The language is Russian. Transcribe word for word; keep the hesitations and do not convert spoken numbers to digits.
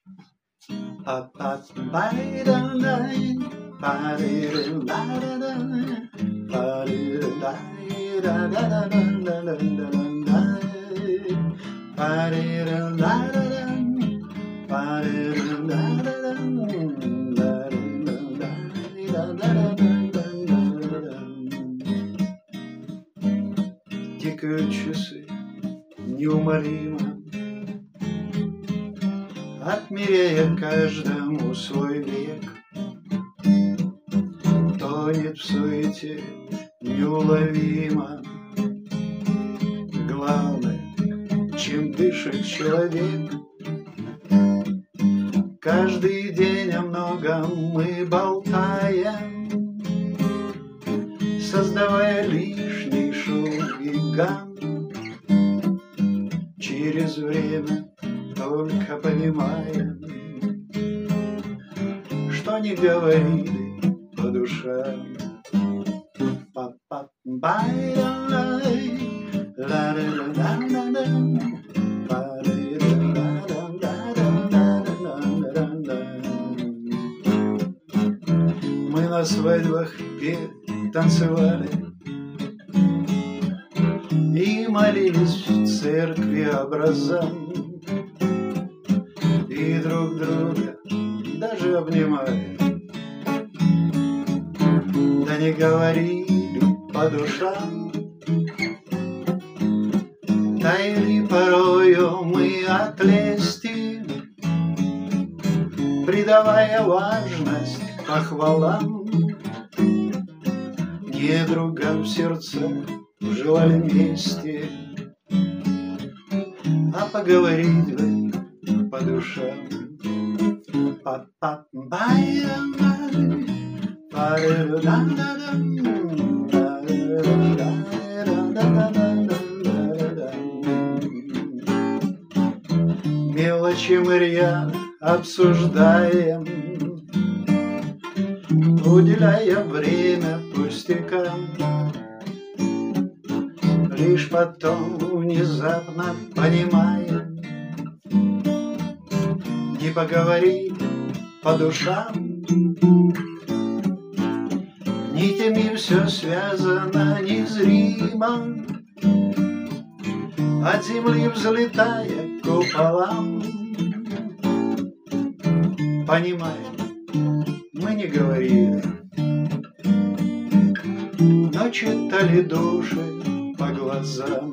Тикают часы неумолимо, отмеряя каждому свой век. Тонет в суете неуловимо. Главное, чем дышит человек. Каждый день о многом мы болтаем, создавая лишний шум и гам. Через время только понимаем, что не говорили по душам. Мы на свадьбах пели, танцевали и молились в церкви образам, и друг друга даже обнимали, да не говорили по душам. Таяли порою мы от лести, придавая важность похвалам. Недругам в сердцах желали мести, а поговорить бы по душам. Мелочи мы рьяно обсуждаем, уделяя время пустякам. Лишь потом внезапно понимаем, не поговорить по душам. Нитями все связано незримо, от земли взлетая куполам. Понимаем, мы не говорили, но читали души по глазам.